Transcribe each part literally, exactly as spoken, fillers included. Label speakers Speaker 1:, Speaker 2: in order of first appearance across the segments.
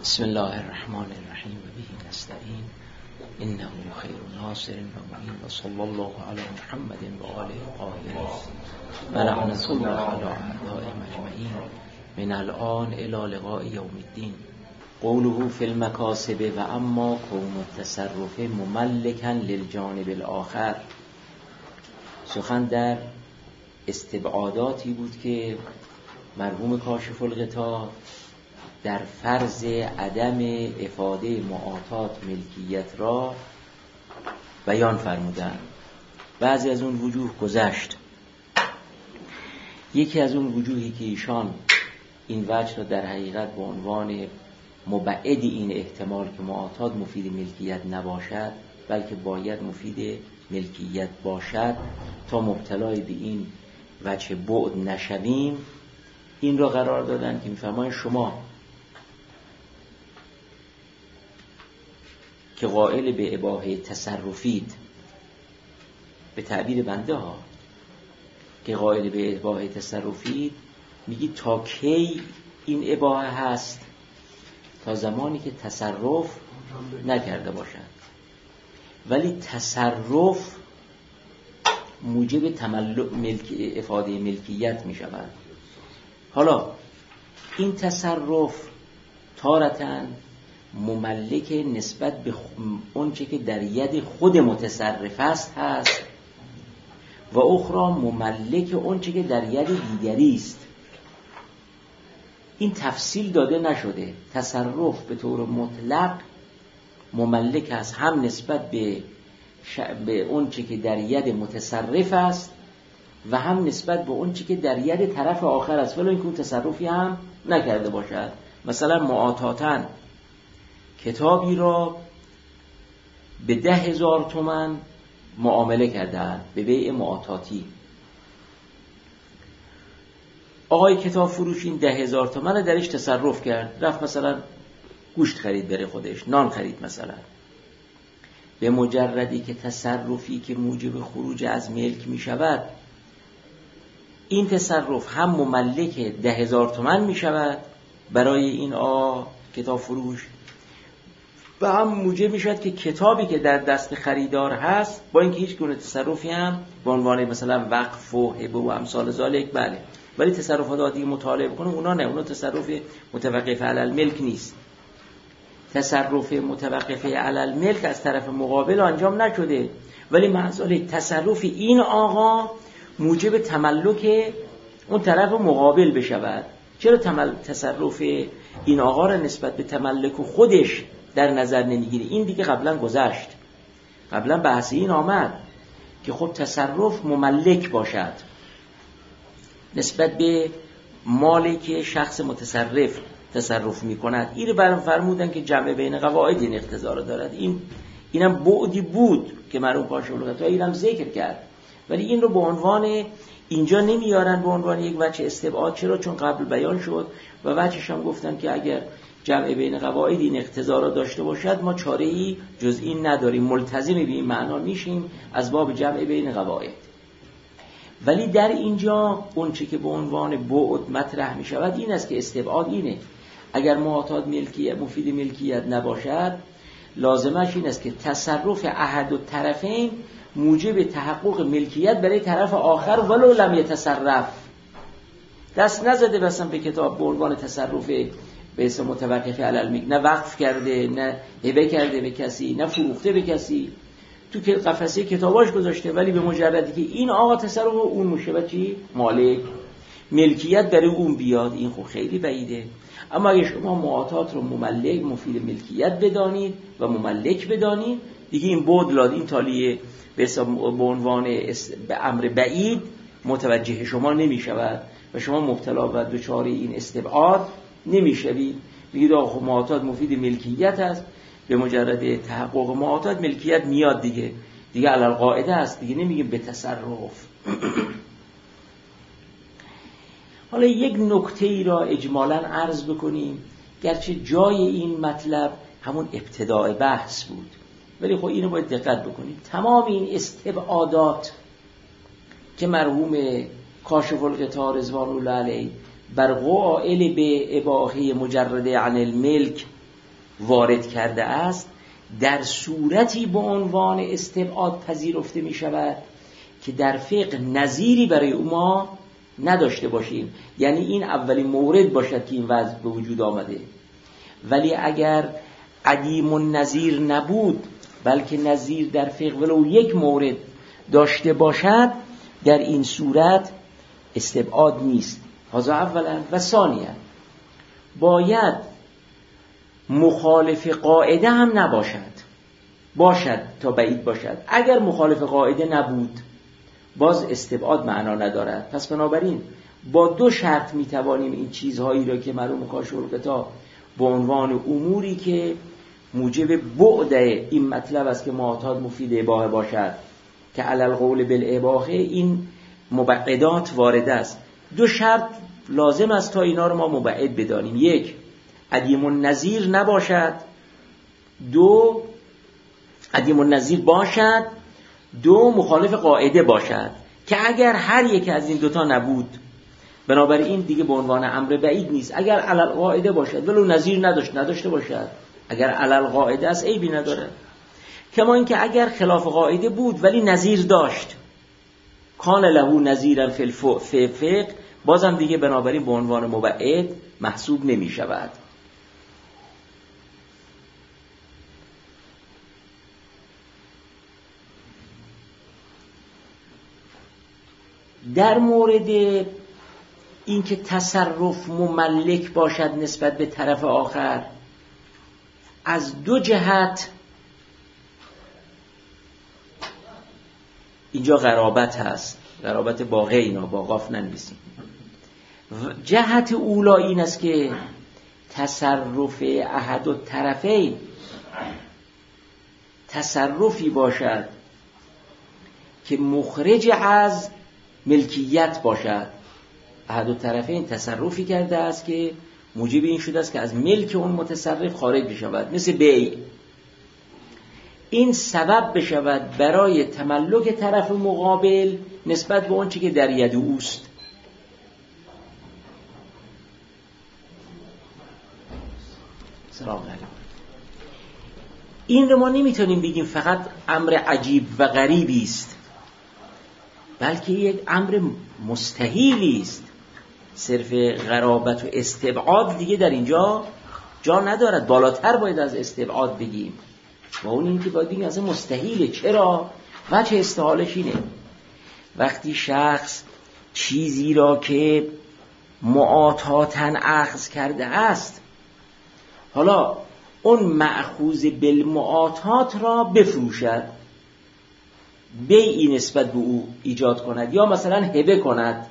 Speaker 1: بسم الله الرحمن الرحیم و به نستعین انه خیر ناصر و معین و صلی الله علی محمد و آله الطاهرین و لعنة الله علی اعدائهم اجمعین من الآن الی لقاء یوم الدین. قوله فی المکاسب و اما کون التصرف مملکا للجانب الاخر. سخن در استبعاداتی بود که مرحوم کاشف الغطا در فرض عدم افاده معاطات ملکیت را بیان فرمودند. بعضی از اون وجوه گذشت. یکی از اون وجوهی که ایشان این وجه را در حقیقت به عنوان مبعد این احتمال که معاطات مفید ملکیت نباشد بلکه باید مفید ملکیت باشد تا مبتلای به این وجه بعد نشویم، این را قرار دادن که می‌فرمایند شما که قائل به اباحه تصرفید، به تعبیر بنده ها که قائل به اباحه تصرفید، میگی تا کی این اباحه هست؟ تا زمانی که تصرف نکرده باشد. ولی تصرف موجب تملک ملک افاده ملکیت می شود. حالا این تصرف تارتاً مملک نسبت به اون چه که در ید خود متصرف است هست و اخرى مملک اون چه که در ید دیگری است. این تفصیل داده نشده. تصرف به طور مطلق مملک است هم نسبت به ش... به اون چه که در ید متصرف است و هم نسبت به اون چه که در ید طرف آخر است ولی اینکه اون تصرفی هم نکرده باشد. مثلا معاطاتن کتابی را به ده هزار تومن معامله کردن به بیع معاطاتی. آقای کتاب فروش این ده هزار تومن درش تصرف کرد، رفت مثلا گوشت خرید بره خودش، نان خرید مثلا. به مجردی که تصرفی که موجب خروج از ملک می شود، این تصرف هم مملک ده هزار تومن می شود برای این آقا کتاب فروش و هم موجب می شود که کتابی که در دست خریدار هست با اینکه هیچ گونه تصرفی هم به عنوان مثلا وقف و هبه و امثال ذالک بله، ولی تصرفات عادی مطالعه بکنه اونا نه، اونا تصرف متوقف علی الملک نیست. تصرف متوقف علی الملک از طرف مقابل انجام نشده ولی محض تصرف این آقا موجب تملک اون طرف مقابل بشود. چرا تمل... تصرف این آقا را نسبت به تملک خودش در نظر نمیگیره؟ این دیگه قبلا گذشت، قبلا بحث این آمد که خب تصرف مملک باشد نسبت به مالی که شخص متصرف تصرف میکند. این رو برام فرمودن که جمع بین قواعد این اقتضا را دارد. این اینم بعدی بود که مرحوم کاشف الغطا اینم ذکر کرد، ولی این رو به عنوان اینجا نمیارن به عنوان یک وجه استبعاد. چرا؟ چون قبل بیان شد و وجهش هم گفتن که اگر جمع بین قواعد این اقتضا را داشته باشد ما چاره‌ای جز این نداریم، ملتزم به این معنا میشیم از باب جمع بین قواعد. ولی در اینجا اون چه که به عنوان بعد مطرح می شود این است که استبعاد اینه: اگر معاطات ملکیت مفید ملکیت نباشد لازمش این است که تصرف احد الطرفین موجب تحقق ملکیت برای طرف آخر ولو لم یتصرف. دست نزده مثلا به کتاب به عنوان تصرف به اسم متوقف علی الملک، نه وقف کرده، نه هبه کرده به کسی، نه فروخته به کسی، تو که قفسه کتاباش گذاشته، ولی به مجردی که این آقا تصرف اون مشابه چی؟ مالک ملکیت برای اون بیاد، این خب خیلی بعیده. اما اگه شما معاطات رو مملک مفید ملکیت بدانید و مملک بدانید دیگه این بود لاد این تالیه به عنوان به امر بعید متوجه شما نمی شود و شما مبتلا و دچار این استبعاد نمی شوید. بگید آقا معاطات مفید ملکیت است، به مجرد تحقق معاطات ملکیت میاد دیگه دیگه علی القاعده است دیگه، نمیگیم به تصرف. حالا یک نکته ای را اجمالاً عرض بکنیم، گرچه جای این مطلب همون ابتداء بحث بود ولی خب اینو باید دقت بکنیم. تمام این استبعادات که مرحوم کاشف الغطا رضوان الله علیه بر قائل به اباحه مجرده عن الملک وارد کرده است در صورتی به عنوان استبعاد پذیرفته می شود که در فقه نظیری برای ما نداشته باشیم. یعنی این اولین مورد باشد که این وضع به وجود آمده. ولی اگر عدیم النظیر نبود بلکه نظیر در فقه ولو یک مورد داشته باشد، در این صورت استبعاد نیست. هذا اولا. و ثانیا باید مخالف قاعده هم نباشد، باشد تا بعید باشد. اگر مخالف قاعده نبود باز استبعاد معنا ندارد. پس بنابراین با دو شرط میتوانیم این چیزهایی را که مرحوم کاشف الغطا به عنوان اموری که موجب بعد این مطلب است که معتاد مفید اباحه باشد که علی القول بالاباحه، این مبعدات وارد است. دو شرط لازم است تا اینا رو ما مبعد بدانیم: یک، عدیم النظیر نباشد، دو عدیم النظیر باشد، دو مخالف قاعده باشد. که اگر هر یک از این دوتا نبود بنابراین دیگه به عنوان امر بعید نیست. اگر علی القاعده باشد ولو نظیر نداشت نداشته باشد، اگر علی القاعده است عیبی نداره. کما اینکه اگر خلاف قاعده بود ولی نظیر داشت، کان له نظیرا فی الفقه، بازم دیگه بنابراین به عنوان مبعد محسوب نمی شود. در مورد اینکه تصرف مملک باشد نسبت به طرف آخر، از دو جهت اینجا غرابت هست، غرابت باقی اینا با قاف ننویسیم. جهت اولا این است که تصرف احد الطرفین تصرفی باشد که مخرج از ملکیت باشد. احد الطرفین تصرفی کرده است که موجب این شده است که از ملک اون متصرف خارج بشود، مثل بیع. این سبب بشود برای تملک طرف مقابل نسبت به اون چی که در ید اوست. سلام علیکم. این رو ما نمیتونیم بگیم فقط امر عجیب و غریبی است، بلکه یک امر مستحیلی است. صرف غرابت و استبعاد دیگه در اینجا جا ندارد، بالاتر باید از استبعاد بگیم. و اون این که باید بگیم اصلا مستحیله. چرا؟ وجه استحالش اینه وقتی شخص چیزی را که معاطاتاً اخذ کرده است، حالا اون مأخوذ بالمعاطات را بفروشد، بیعی نسبت به او ایجاد کند یا مثلا هبه کند،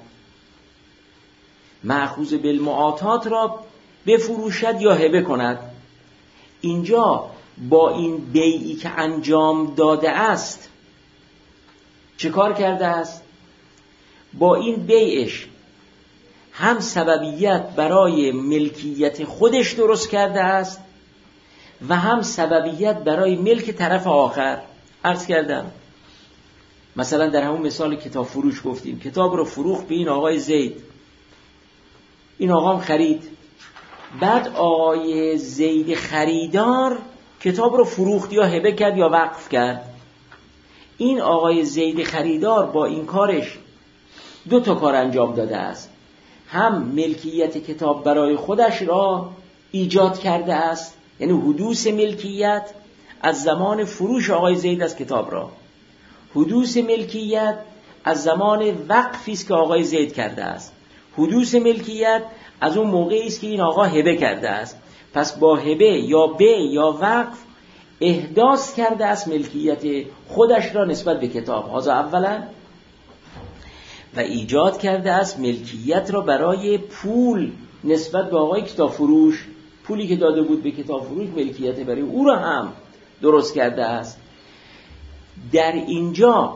Speaker 1: مأخوذ بالمعاطات را بفروشد یا هبه کند، اینجا با این بیعی که انجام داده است چه کار کرده است؟ با این بیعش هم سببیت برای ملکیت خودش درست کرده است و هم سببیت برای ملک طرف آخر. عرض کردم مثلا در همون مثال کتاب فروش گفتیم، کتاب رو فروخت به این آقای زید، این آقا هم خرید، بعد آقای زید خریدار کتاب رو فروخت یا هبه کرد یا وقف کرد. این آقای زید خریدار با این کارش دو تا کار انجام داده است: هم ملکیت کتاب برای خودش را ایجاد کرده است، یعنی حدوث ملکیت از زمان فروش آقای زید از کتاب را، حدوث ملکیت از زمان وقفی است که آقای زید کرده است، حدوث ملکیت از اون موقعی است که این آقا هبه کرده است. پس با هبه یا بیع یا وقف احداث کرده است ملکیت خودش را نسبت به کتاب، هذا اولا، و ایجاد کرده است ملکیت را برای پول نسبت به آقای کتاب فروش، پولی که داده بود به کتاب فروش ملکیت برای او را هم درست کرده است. در اینجا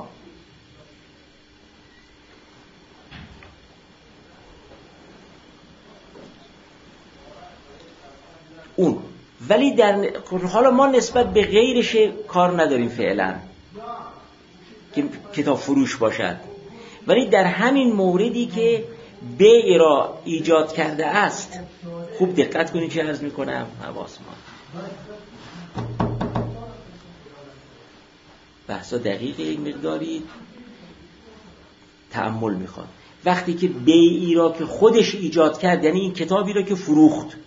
Speaker 1: اون، ولی در حالا ما نسبت به غیرش کار نداریم فعلا که کتاب فروش باشد، ولی در همین موردی که بیع را ایجاد کرده است خوب دقت کنید چه عرض میکنم. حواس ما بحثا دقیق یک مقداری تأمل میخواد. وقتی که بیعی را که خودش ایجاد کرد، یعنی این کتابی را که فروخت،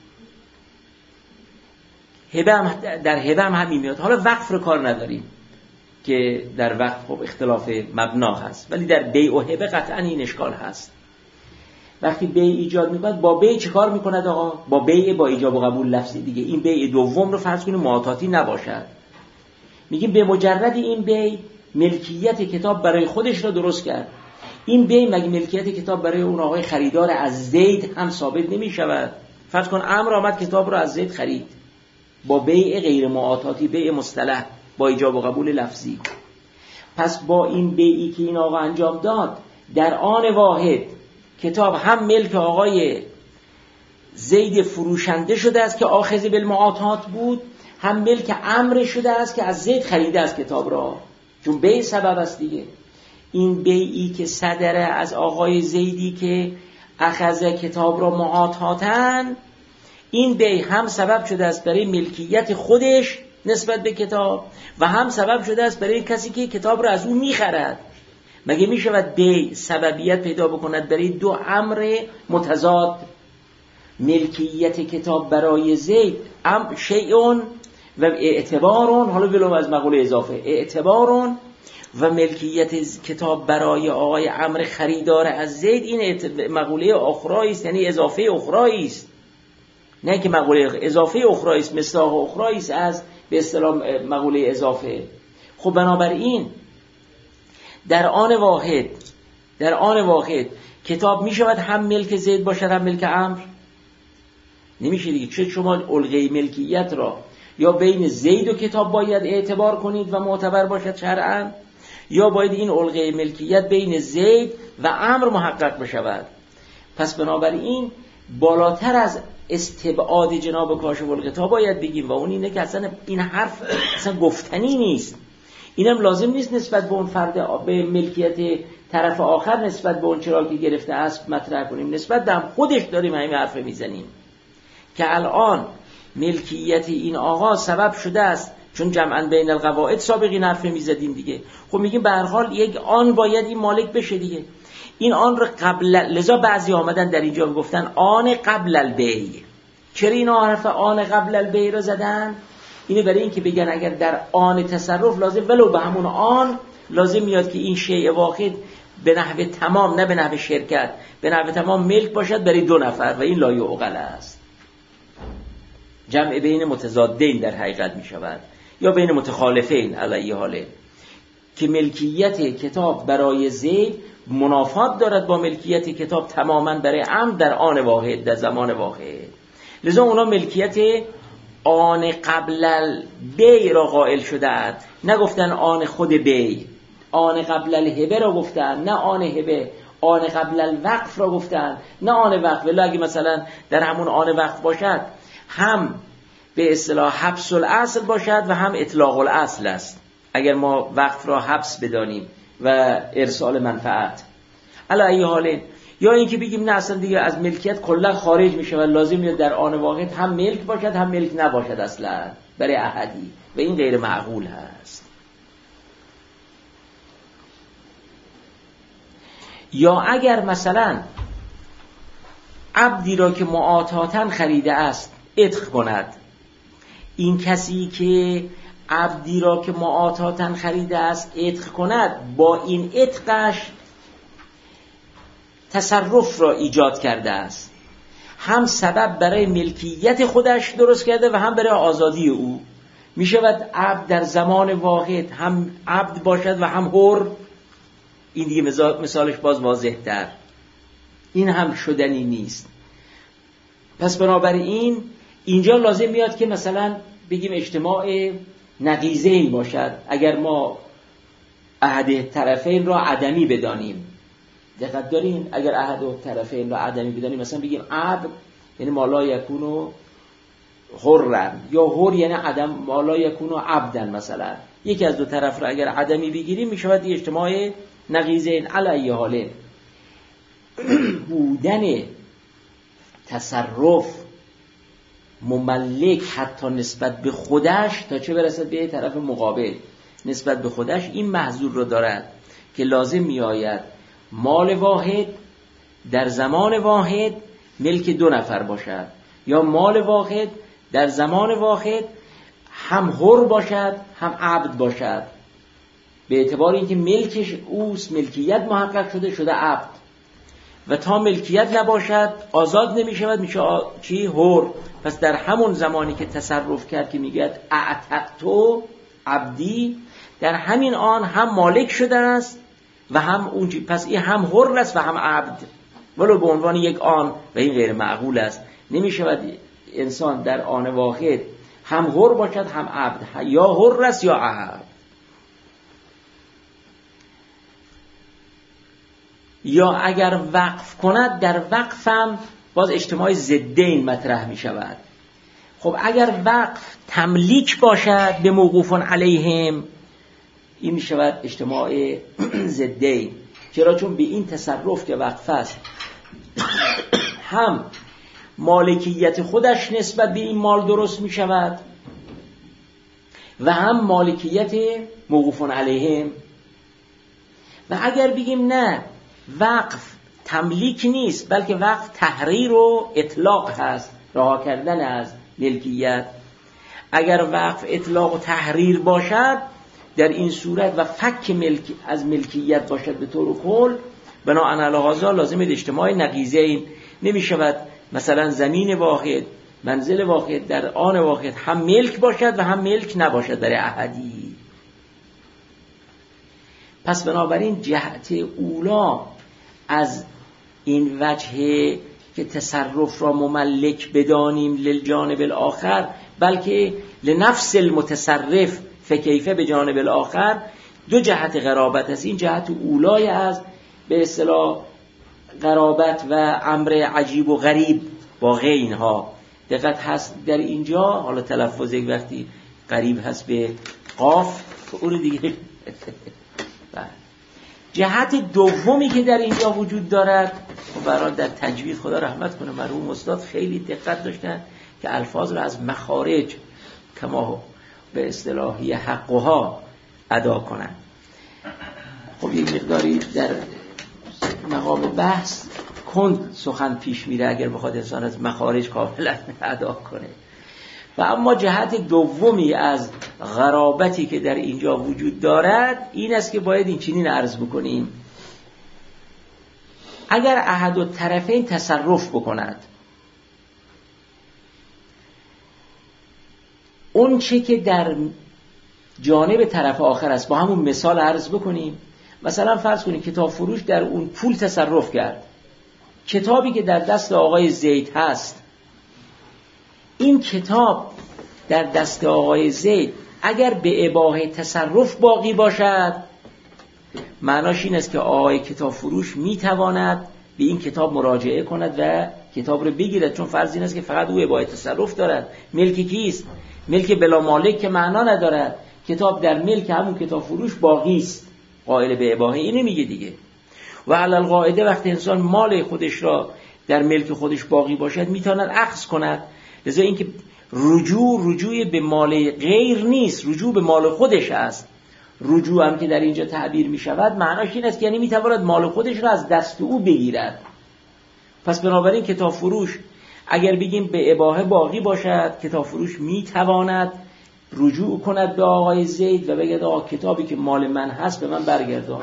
Speaker 1: هبه هم در هبه هم همین میاد. حالا وقف رو کار نداریم که در وقف خب اختلاف مبنا هست، ولی در بیع و هبه قطعا این اشکال هست. وقتی بیع ایجاد میکند، با بیع چه کار میکند آقا؟ با بیع با ایجاب و قبول لفظی دیگه. این بیع دوم رو فرض کنیم معاطاتی نباشد، میگیم به مجرد این بیع ملکیت کتاب برای خودش را درست کرد. این بیع مگه ملکیت کتاب برای اون آقای خریدار از زید هم ثابت نمیشود؟ فرض کن عمرو آمد کتاب رو از زید خرید با بیع غیر معاطاتی، بیع مصطلح با ایجاب و قبول لفظی. پس با این بیعی که این آقا انجام داد، در آن واحد کتاب هم ملک آقای زید فروشنده شده است که آخذ بالمعاطات بود، هم ملک عمرو شده است که از زید خریده است کتاب را، چون بیع سبب است دیگه. این بیعی که صدره از آقای زیدی که اخذ کتاب را معاطاتن، این بیع هم سبب شده است برای ملکیت خودش نسبت به کتاب و هم سبب شده است برای کسی که کتاب را از اون میخرد. مگه میشود بیع سببیت پیدا بکند برای دو امر متضاد؟ ملکیت کتاب برای زید ام شیئون و اعتبارون، حالا بلو از مقوله اضافه، اعتبارون و ملکیت کتاب برای آقای عمرو خریدار از زید، این مقوله اخرایی است، یعنی اضافه اخرایی است، نه که مقوله اضافه اخرایی است، مصداق اخرایی است از به اصطلاح مقوله اضافه. خب بنابراین در آن واحد در آن واحد کتاب می شود هم ملک زید باشد هم ملک عمرو؟ نمیشه دیگه. چه شما الغه ملکیت را یا بین زید و کتاب باید اعتبار کنید و معتبر باشد شرعاً، یا باید این الغه ملکیت بین زید و عمرو محقق بشود. پس بنابراین بالاتر از استبعاد جناب کاشف الغطا باید بگیم و اون اینه که اصلا این حرف اصلا گفتنی نیست. اینم لازم نیست نسبت به اون فرد به ملکیت طرف آخر نسبت به اون چرا که گرفته اسب مطرح کنیم، نسبت به هم خودش داریم همین حرف میزنیم که الان ملکیت این آقا سبب شده است، چون جمعاً بین القواعد سابقین حرف میزدیم دیگه. خب میگیم به هر حال یک آن باید این مالک بشه دیگه. این آن رو قبل، لذا بعضی آمدن در اینجا گفتن آن قبل البیع. چرا این حرف آن قبل البیع رو زدن؟ اینه برای این که بگن اگر در آن تصرف لازم ولو به همون آن لازم میاد که این شیء واحد به نحو تمام، نه به نحو شرکت، به نحو تمام ملک باشد برای دو نفر و این لا یعقل است. جمع بین متضادین در حقیقت می شود یا بین متخالفین علیه حاله که ملکیت کتاب برای زید منافات دارد با ملکیت کتاب تماما برای عمرو در آن واحد، در زمان واحد. لذا اونا ملکیت آن قبل البیع را قائل شدند، نگفتن آن خود بیع. آن قبل الهبه را گفتن، نه آن هبه. آن قبل الوقف را گفتن، نه آن وقف. ولی اگه مثلا در همون آن وقف باشد، هم به اصطلاح حبس الاصل باشد و هم اطلاق الاصل است، اگر ما وقف را حبس بدانیم و ارسال منفعت علی ای حاله. یا اینکه بگیم نه اصلا دیگه از ملکیت کلا خارج میشه و لازم میاد در آن واحد هم ملک باشد هم ملک نباشد اصلا برای احدی، و این غیر معقول هست. یا اگر مثلا عبدی را که معاطاتاً خریده است عتق کند، این کسی که عبدی را که معاطاتاً خریده است عتق کند، با این عتقش تصرف را ایجاد کرده است، هم سبب برای ملکیت خودش درست کرده و هم برای آزادی او. می شود عبد در زمان واحد هم عبد باشد و هم حر. این دیگه مثالش باز واضح تر، این هم شدنی نیست. پس بنابراین اینجا لازم میاد که مثلا بگیم اجتماع نقیضین باشد اگر ما احد طرفین را عدمی بدانیم. دقت دارین؟ اگر احد طرفین را عدمی بدانیم، مثلا بگیم عبد یعنی مالا یکونو حرن، یا حر یعنی عدم مالا یکونو عبدن. مثلا یکی از دو طرف را اگر عدمی بگیریم میشود اجتماع نقیضین. علی حاله بودن تصرف مملک حتی نسبت به خودش تا چه برسد به طرف مقابل نسبت به خودش این محظور رو دارد که لازم می آید مال واحد در زمان واحد ملک دو نفر باشد، یا مال واحد در زمان واحد هم حر باشد هم عبد باشد، به اعتبار اینکه ملکش اوست، ملکیت محقق شده شده عبد، و تا ملکیت نباشد آزاد نمی شود، میشه آ... چی؟ حر. پس در همون زمانی که تصرف کرد که میگه اعتقتو عبدی، در همین آن هم مالک شده است و هم اون، پس این هم حر است و هم عبد، ولو به عنوان یک آن، و این غیر معقول است. نمی شود انسان در آن واحد هم حر باشد هم عبد، یا حر است یا عبد. یا اگر وقف کند در وقفم باز اجتماع ضدین مطرح می شود. خب اگر وقف تملیک باشد به موقوفون علیهم، این می شود اجتماع ضدین. چرا؟ چون به این تصرف که وقف است هم مالکیت خودش نسبت به این مال درست می شود و هم مالکیت موقوفون علیهم. و اگر بگیم نه وقف تملیک نیست بلکه وقف تحریر و اطلاق هست، رها کردن از ملکیت، اگر وقف اطلاق و تحریر باشد در این صورت و فک ملک از ملکیت باشد به طور کل، بناهن علی هذا لازم اجتماع نقیضین. نمی شود مثلا زمین واحد منزل واحد در آن واحد هم ملک باشد و هم ملک نباشد برای احدی. پس بنابراین جهت اولا از این وجه که تصرف را مملک بدانیم للجانب الاخر، بلکه لنفس المتصرف فکیفه به جانب الاخر، دو جهت غرابت است. این جهت اولای از به اصطلاح غرابت و امر عجیب و غریب با غین ها. دقت هست در اینجا، حالا تلفظ یک وقتی غریب هست به قاف اون دیگه. جهت دومی که در اینجا وجود دارد، و برای در تجوید خدا رحمت کنه مرحوم استاد خیلی دقت داشتن که الفاظ رو از مخارج کما به اصطلاحی حقها ادا کنن. خب یک مقداری در مقام بحث کند سخن پیش میره اگر بخواد انسان از مخارج کاملا ادا کنه. و اما جهت دومی از غرابتی که در اینجا وجود دارد این است که باید این چنین عرض بکنیم: اگر احد الطرفین تصرف بکند، اون چه که در جانب طرف آخر است، با همون مثال عرض بکنیم. مثلا فرض کنید کتاب فروش در اون پول تصرف کرد، کتابی که در دست آقای زید هست، این کتاب در دست آقای زید اگر به اباحه تصرف باقی باشد، معناش این است که آقای کتاب فروش میتواند به این کتاب مراجعه کند و کتاب رو بگیرد، چون فرض این است که فقط او اباحه تصرف دارد. ملک کیست؟ ملک بلا مالک که معنا ندارد. کتاب در ملک همون کتاب فروش باقی است، قائل به اباحه اینو میگه دیگه. و علی القاعده وقتی انسان مال خودش را در ملک خودش باقی باشد میتواند اخذ کند. لذا اینکه رجوع رجوع به مال غیر نیست، رجوع به مال خودش است. رجوع هم که در اینجا تعبیر می شود معناش این است که یعنی می تواند مال خودش را از دست او بگیرد. پس بنابراین کتاب فروش اگر بگیم به اباحه باقی باشد، کتاب فروش می تواند رجوع کند به آقای زید و بگه آقا کتابی که مال من هست به من برگردان.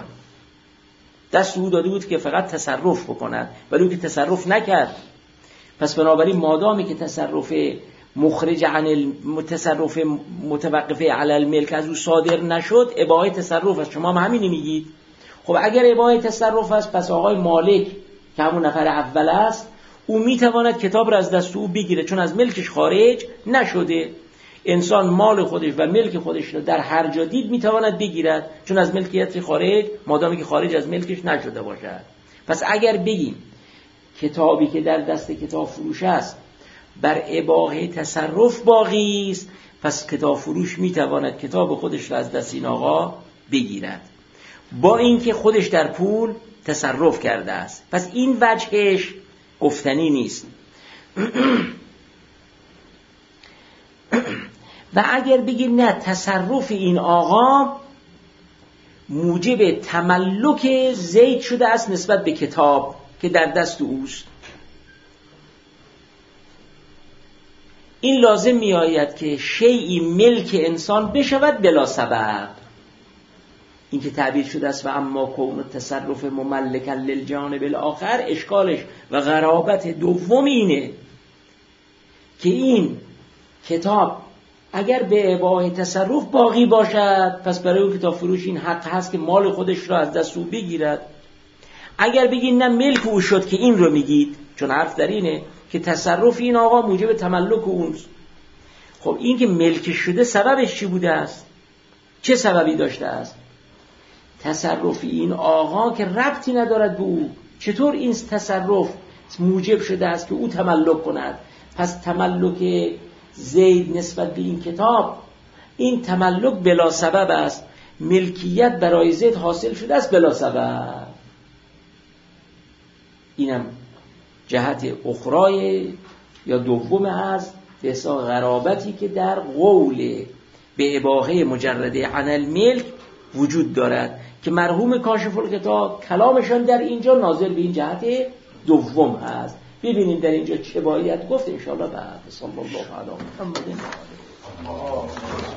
Speaker 1: دست او داده بود که فقط تصرف بکند، ولی اون که تصرف نکرد. پس بنابراین مادامی که تصرف مخرج عن التصرف متوقفه علی الملک از او صادر نشد، اباحه تصرف است. شما هم همینی میگید. خب اگر اباحه تصرف است، پس آقای مالک که همون نفر اول است، او میتواند کتاب را از دست او بگیره، چون از ملکش خارج نشده. انسان مال خودش و ملک خودش را در هر جا دید میتواند بگیرد، چون از ملکیت خارج، مادامی که خارج از ملکش نشده باشد. پس اگر بگیم کتابی که در دست کتاب فروش است بر اباحه تصرف باقی است، پس کتاب فروش میتواند کتاب خودش را از دست این آقا بگیرد، با اینکه خودش در پول تصرف کرده است. پس این وجهش گفتنی نیست. و اگر بگیم نه، تصرف این آقا موجب تملک زید شده است نسبت به کتاب که در دست اوست، این لازم می آید که شیئی ملک انسان بشود بلا سبب. این که تعبیر شده است و اما کون تصرف مملکا للجانب الاخر، اشکالش و غرابت دوم اینه که این کتاب اگر به اباحه تصرف باقی باشد، پس برای اون کتاب فروش این حق هست که مال خودش را از دست او بگیرد. اگر بگید نه ملک او شد، که این رو میگید، چون حرف در اینه که تصرف این آقا موجب تملک اونست. خب این که ملک شده سببش چی بوده است؟ چه سببی داشته است؟ تصرف این آقا که ربطی ندارد به او. چطور این تصرف موجب شده است که او تملک کند؟ پس تملک زید نسبت به این کتاب، این تملک بلا سبب است. ملکیت برای زید حاصل شده است بلا سبب. اینم جهت اخرای یا دوم هست به حساب غرابتی که در قول به اباحه مجرده عن الملک وجود دارد که مرحوم کاشف الغطا کلامشان در اینجا ناظر به این جهت دوم هست. ببینیم در اینجا چه باید گفت ان شاء الله. بعد صلی الله علیه و آله